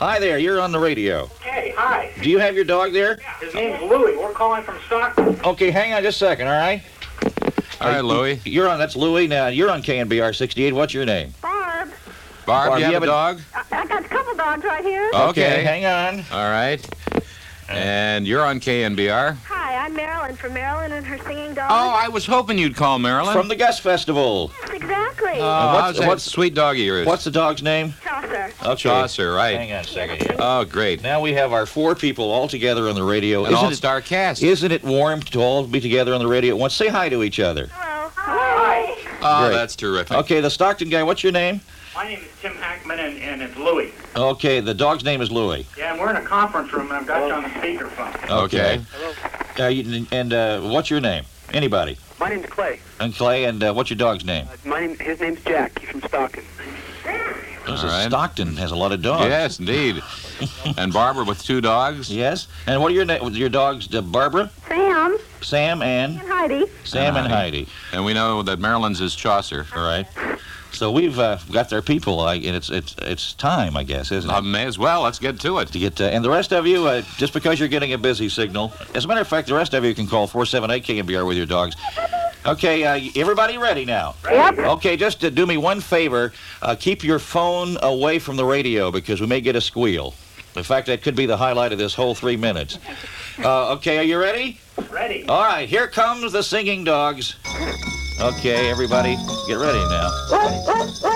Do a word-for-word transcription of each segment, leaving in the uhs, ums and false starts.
Hi there, you're on the radio. Hey, hi. Do you have your dog there? Yeah, his name's Louie. We're calling from Stockton. Okay, hang on just a second, all right? All right, Louie. You're on, that's Louie. Now, you're on K N B R sixty-eight. What's your name? Barb. Barb, Barb, you have you a have a- dog? I, I got a couple dogs right here. Okay. hang on. All right. And you're on K N B R? Hi, I'm Marilyn from Marilyn and her singing dog. Oh, I was hoping you'd call Marilyn. From the Gus Festival. Yes, exactly. Oh, what's- how's that what's- sweet dog of yours? What's the dog's name? Chaucer. Okay. Chaucer, right. Hang on a second here. Oh, great. Now we have our four people all together on the radio. An Isn't it, all-star cast. isn't it warm to all be together on the radio at once? Say hi to each other. Hello. Hi. Oh, Great. that's terrific. Okay, the Stockton guy, what's your name? My name is Tim Hackman, and, and it's Louie. Okay, the dog's name is Louie. Yeah, and we're in a conference room, and I've got you on the speakerphone. Okay. Uh, you, and uh, what's your name? Anybody? My name's Clay. And Clay, and uh, what's your dog's name? Uh, my name, his name's Jack. He's from Stockton. This All is right. Stockton has a lot of dogs. Yes, indeed. And Barbara with two dogs? Yes. And what are your na- your dogs? Uh, Barbara, Sam Sam, and and Heidi. Sam and Heidi. And we know that Marilyn's is Chaucer. All right. So we've uh, got their people, uh, and it's it's it's time, I guess, isn't it? Uh, may as well. Let's get to it. to get uh, and the rest of you, uh, just because you're getting a busy signal. As a matter of fact, the rest of you can call four seven eight K N B R with your dogs. Okay, uh, everybody ready now? Yep. Okay, just uh, do me one favor. Uh, keep your phone away from the radio because we may get a squeal. In fact, that could be the highlight of this whole three minutes. Uh, okay, are you ready? Ready. All right, here comes the singing dogs. Okay, everybody, get ready now.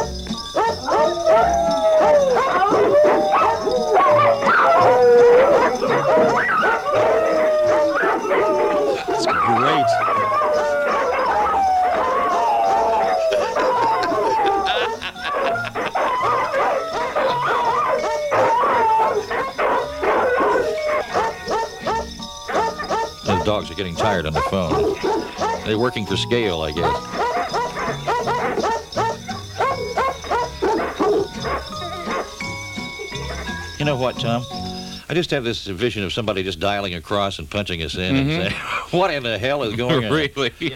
That's great. Those dogs are getting tired on the phone. They're working for scale, I guess. You know what, Tom? I just have this vision of somebody just dialing across and punching us in and saying, what in the hell is going on? Really?